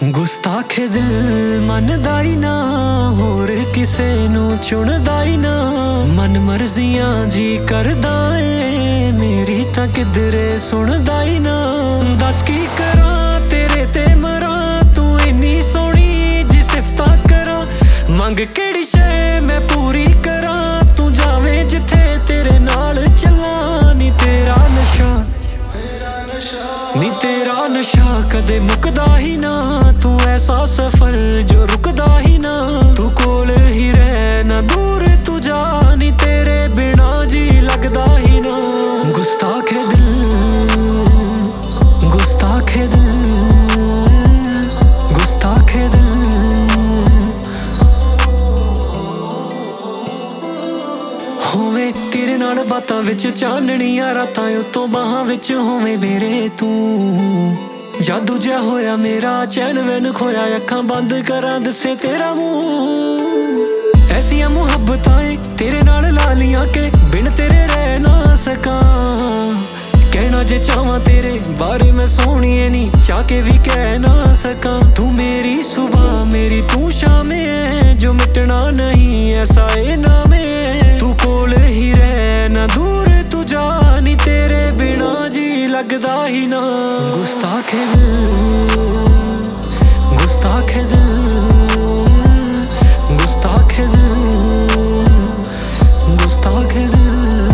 ਗੁਸਤਾਖੇ ਦਿਲ ਮੰਨਦਾ ਹੀ ਨਾ, ਹੋਰ ਕਿਸੇ ਨੂੰ ਚੁਣਦਾ ਹੀ ਨਾ। ਮਨ ਮਰਜ਼ੀਆਂ ਜੀ ਕਰਦਾ ਏ, ਮੇਰੀ ਤਾਂ ਕਿਧਰੇ ਸੁਣਦਾ ਹੀ ਨਾ। ਦੱਸ ਕੀ ਕਰਾਂ ਤੇਰੇ ਤੇ ਮਰਾਂ, ਤੂੰ ਇੰਨੀ ਸੋਹਣੀ ਜੀ ਸਿਫਤਾਂ ਕਰਾਂ। ਮੰਗ ਕਿਹੜੀ ਸ਼ੈ ਮੈਂ ਪੂਰੀ ਕਰਾਂ, ਤੂੰ ਜਾਵੇਂ ਜਿੱਥੇ ਤੇਰੇ ਨਾਲ ਚੱਲਾਂ। ਨੀ ਤੇਰਾ ਨਸ਼ਾ ਨੀ ਤੇਰਾ ਨਸ਼ਾ ਕਦੇ ਮੁੱਕਦਾ ਹੀ ਨਾ, ਤੂੰ ਐਸਾ ਸਫਰ ਜੋ ਰੁਕਦਾ ਹੀ ਨਾ। ਤੂੰ ਕੋਲ ਹੀ ਰਹਿ ਨਾ ਦੂਰ ਤੂੰ ਜਾ, ਨੀ ਤੇਰੇ ਬਿਨਾ ਜੀ ਲੱਗਦਾ ਹੀ ਨਾ। ਗੁਸਤਾਖੇ ਦਿਲ ਗੁਸਤਾਖੇ ਦਿਲ ਗੁਸਤਾਖੇ ਦਿਲ। ਹੋਵੇਂ ਤੇਰੇ ਨਾਲ ਬਾਤਾਂ ਵਿੱਚ ਚਾਨਣੀਆਂ ਰਾਤਾਂ, ਉੱਤੋਂ ਬਾਹਾਂ ਵਿੱਚ ਹੋਵੇਂ ਮੇਰੇ ਤੂੰ। ਜਾਦੂ ਜਿਹਾ ਹੋਇਆ ਮੇਰਾ ਚੈਨ ਵੈਨ ਖੋਇਆ, ਅੱਖਾਂ ਬੰਦ ਕਰਾਂ ਦੱਸੇ ਤੇਰਾ ਮੂੰਹ। ਐਸੀਆਂ ਮੁਹੱਬਤਾਂ ਏ ਤੇਰੇ ਨਾਲ ਲਾ ਲੀਆਂ ਕਿ ਬਿਨ ਤੇਰੇ ਰਹਿ ਨਾ ਸਕਾਂ। ਕਹਿਣਾ ਜੇ ਚਾਹਵਾਂ ਤੇਰੇ ਬਾਰੇ ਮੈਂ ਸੋਹਣੀਏ ਨੀ ਚਾਹ ਕੇ ਵੀ ਕਹਿ ਨਾ ਸਕਾਂ। ਤੂੰ ਮੇਰੀ ਸੁਬਹ ਮੇਰੀ ਤੂੰ ਸ਼ਾਮ ਏ, ਜੋ ਮਿਟਣਾ ਨਹੀਂ ਐਸਾ ਏ ਨਾਮ ਏ। ਤੂੰ ਕੋਲ ਹੀ ਰਹਿ ਨਾ ਦੂਰ ਤੂੰ ਜਾ, ਨੀ ਤੇਰੇ ਬਿਨਾ ਜੀ ਲੱਗਦਾ ਹੀ ਨਾ। ਗੁਸਤਾਖੇ ਦਿਲ ਗੁਸਤਾਖੇ ਦਿਲ ਗੁਸਤਾਖੇ ਦਿਲ ਗੁਸਤਾਖੇ ਦਿਲ।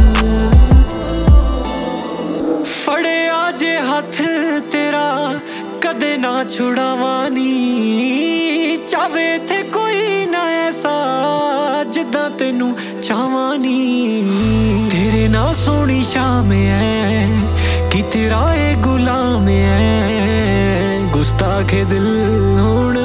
ਫੜਿਆ ਜੇ ਹੱਥ ਤੇਰਾ ਕਦੇ ਨਾ ਛੁਡਾਵਾਂ ਨੀ, ਚਾਵੇ ਤੇ ਕੋਈ ਨਾ ਐਸਾ ਜਿੱਦਾਂ ਤੈਨੂੰ ਚਾਹਵਾਂ ਨੀ। ਤੇਰੇ ਨਾਲ ਸੋਹਣੀ ਸ਼ਾਮ ਐ ਕਿ ਤੇਰਾ ਏ ਗੁਲਾਮ ਐ। ਗੁਸਤਾਖੇ ਦਿਲ ਹੁਣ